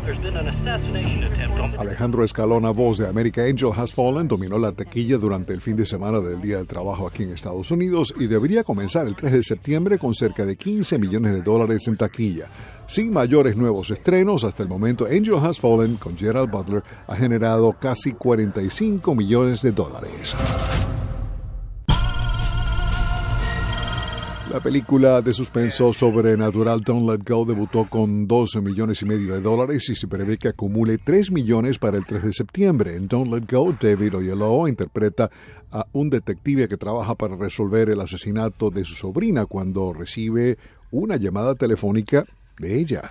Alejandro Escalona, voz de America, Angel Has Fallen, dominó la taquilla durante el fin de semana del Día del Trabajo aquí en Estados Unidos y debería comenzar el 3 de septiembre con cerca de $15 millones en taquilla. Sin mayores nuevos estrenos, hasta el momento Angel Has Fallen, con Gerald Butler, ha generado casi $45 millones. La película de suspenso sobrenatural Don't Let Go debutó con $12,5 millones y se prevé que acumule $3 millones para el 3 de septiembre. En Don't Let Go, David Oyelowo interpreta a un detective que trabaja para resolver el asesinato de su sobrina cuando recibe una llamada telefónica de ella.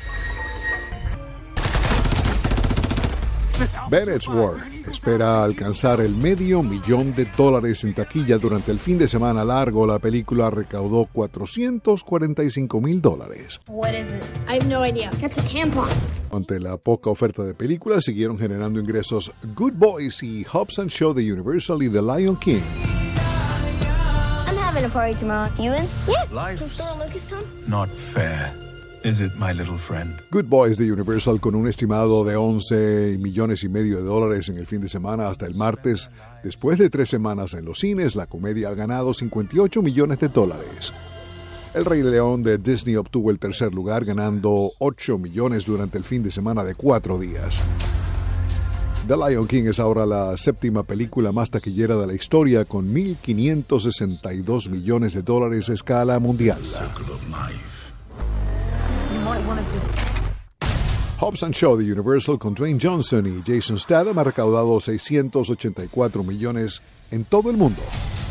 Bennett's War espera alcanzar el $500,000 en taquilla durante el fin de semana largo. La película recaudó $445,000. What is it? I have no idea. That's a tampon. Ante la poca oferta de películas, siguieron generando ingresos Good Boys y Hobbs & Shaw de Universal y The Lion King. I'm having a party tomorrow. You in? Yeah. Life's not fair. Is it, my little friend? Good Boys de Universal, con un estimado de $11,5 millones en el fin de semana hasta el martes. Después de 3 semanas en los cines, la comedia ha ganado $58 millones. El Rey León de Disney obtuvo el tercer lugar, ganando $8 millones durante el fin de semana de 4 días. The Lion King es ahora la 7ª película más taquillera de la historia, con $1,562 millones a escala mundial. Hobbs & Shaw de Universal, con Dwayne Johnson y Jason Statham, ha recaudado $684 millones en todo el mundo.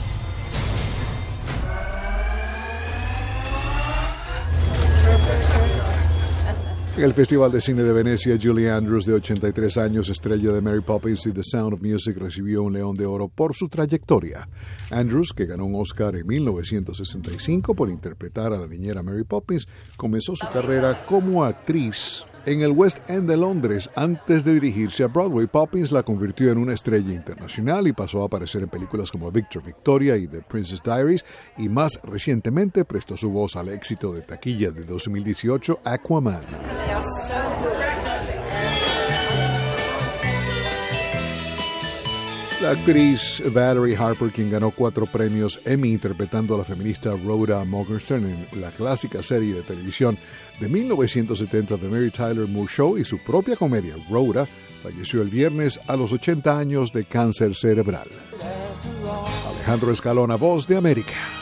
En el Festival de Cine de Venecia, Julie Andrews, de 83 años, estrella de Mary Poppins y The Sound of Music, recibió un León de Oro por su trayectoria. Andrews, que ganó un Oscar en 1965 por interpretar a la niñera Mary Poppins, comenzó su carrera como actriz en el West End de Londres antes de dirigirse a Broadway. Poppins la convirtió en una estrella internacional y pasó a aparecer en películas como Victor Victoria y The Princess Diaries, y más recientemente prestó su voz al éxito de taquilla de 2018 Aquaman. La actriz Valerie Harper, quien ganó 4 premios Emmy interpretando a la feminista Rhoda Morgenstern en la clásica serie de televisión de 1970 The Mary Tyler Moore Show, y su propia comedia Rhoda, falleció el viernes a los 80 años de cáncer cerebral. Alejandro Escalona, voz de América.